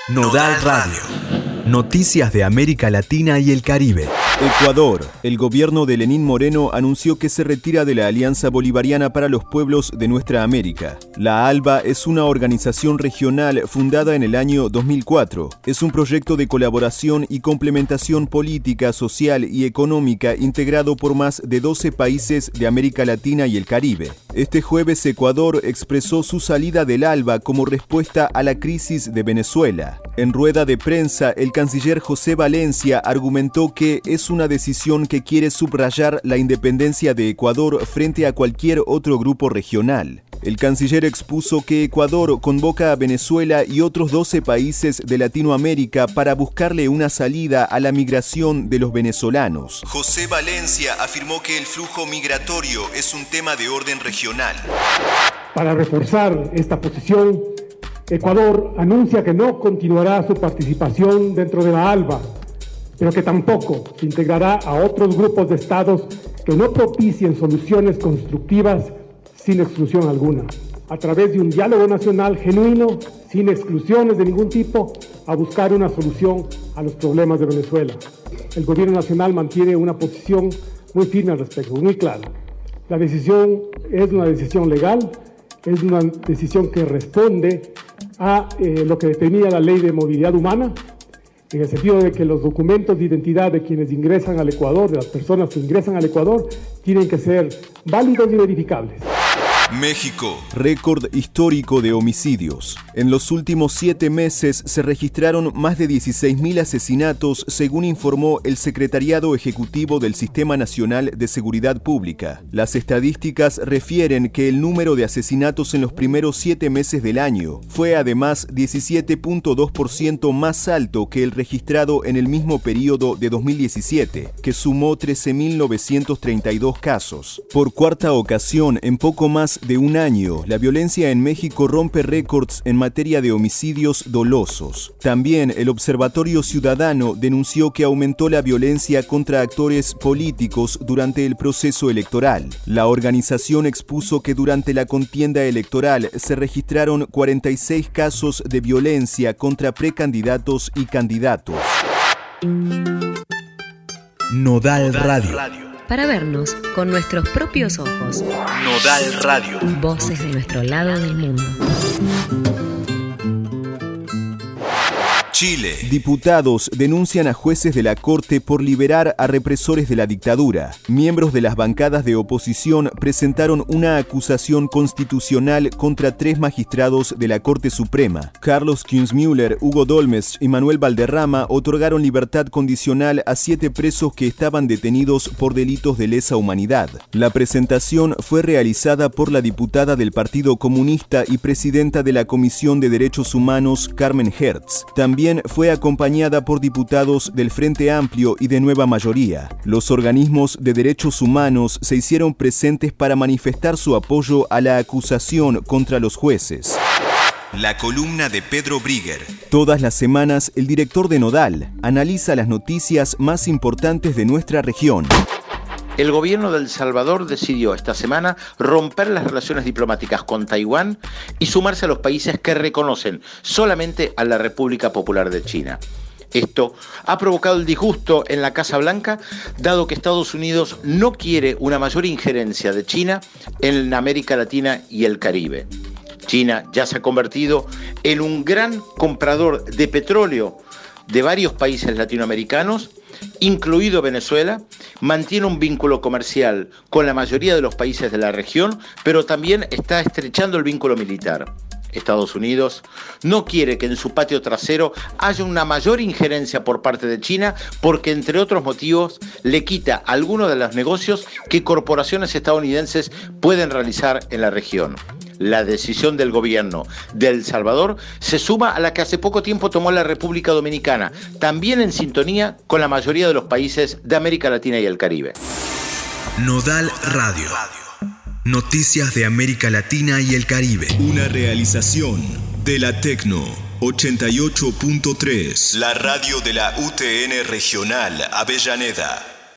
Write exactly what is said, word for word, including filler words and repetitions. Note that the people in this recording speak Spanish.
Nodal Radio. Noticias de América Latina y el Caribe. Ecuador. El gobierno de Lenín Moreno anunció que se retira de la Alianza Bolivariana para los Pueblos de Nuestra América. La ALBA es una organización regional fundada en el año dos mil cuatro. Es un proyecto de colaboración y complementación política, social y económica integrado por más de doce países de América Latina y el Caribe. Este jueves Ecuador expresó su salida del ALBA como respuesta a la crisis de Venezuela. En rueda de prensa, el canciller José Valencia argumentó que es una decisión que quiere subrayar la independencia de Ecuador frente a cualquier otro grupo regional. El canciller expuso que Ecuador convoca a Venezuela y otros doce países de Latinoamérica para buscarle una salida a la migración de los venezolanos. José Valencia afirmó que el flujo migratorio es un tema de orden regional. Para reforzar esta posición, Ecuador anuncia que no continuará su participación dentro de la ALBA, pero que tampoco se integrará a otros grupos de estados que no propicien soluciones constructivas sin exclusión alguna. A través de un diálogo nacional genuino, sin exclusiones de ningún tipo, a buscar una solución a los problemas de Venezuela. El gobierno nacional mantiene una posición muy firme al respecto, muy clara. La decisión es una decisión legal, es una decisión que responde a eh, lo que determina la Ley de Movilidad Humana, en el sentido de que los documentos de identidad de quienes ingresan al Ecuador, de las personas que ingresan al Ecuador, tienen que ser válidos y verificables. México. Récord histórico de homicidios. En los últimos siete meses se registraron más de dieciséis mil asesinatos, según informó el Secretariado Ejecutivo del Sistema Nacional de Seguridad Pública. Las estadísticas refieren que el número de asesinatos en los primeros siete meses del año fue además diecisiete punto dos por ciento más alto que el registrado en el mismo periodo de dos mil diecisiete, que sumó trece mil novecientos treinta y dos casos. Por cuarta ocasión en poco más de un año, la violencia en México rompe récords en materia de homicidios dolosos. También el Observatorio Ciudadano denunció que aumentó la violencia contra actores políticos durante el proceso electoral. La organización expuso que durante la contienda electoral se registraron cuarenta y seis casos de violencia contra precandidatos y candidatos. Nodal Radio. Para vernos con nuestros propios ojos. Nodal Radio. Voces de nuestro lado del mundo. Chile. Diputados denuncian a jueces de la Corte por liberar a represores de la dictadura. Miembros de las bancadas de oposición presentaron una acusación constitucional contra tres magistrados de la Corte Suprema. Carlos Kienzmüller, Hugo Dolmes y Manuel Valderrama otorgaron libertad condicional a siete presos que estaban detenidos por delitos de lesa humanidad. La presentación fue realizada por la diputada del Partido Comunista y presidenta de la Comisión de Derechos Humanos, Carmen Hertz. También fue acompañada por diputados del Frente Amplio y de Nueva Mayoría. Los organismos de derechos humanos se hicieron presentes para manifestar su apoyo a la acusación contra los jueces. La columna de Pedro Brigger. Todas las semanas, el director de Nodal analiza las noticias más importantes de nuestra región. El gobierno de El Salvador decidió esta semana romper las relaciones diplomáticas con Taiwán y sumarse a los países que reconocen solamente a la República Popular de China. Esto ha provocado el disgusto en la Casa Blanca, dado que Estados Unidos no quiere una mayor injerencia de China en América Latina y el Caribe. China ya se ha convertido en un gran comprador de petróleo de varios países latinoamericanos, incluido Venezuela, mantiene un vínculo comercial con la mayoría de los países de la región, pero también está estrechando el vínculo militar. Estados Unidos no quiere que en su patio trasero haya una mayor injerencia por parte de China porque, entre otros motivos, le quita algunos de los negocios que corporaciones estadounidenses pueden realizar en la región. La decisión del gobierno de El Salvador se suma a la que hace poco tiempo tomó la República Dominicana, también en sintonía con la mayoría de los países de América Latina y el Caribe. Nodal Radio. Noticias de América Latina y el Caribe. Una realización de la Tecno ochenta y ocho punto tres. La radio de la U T N Regional Avellaneda.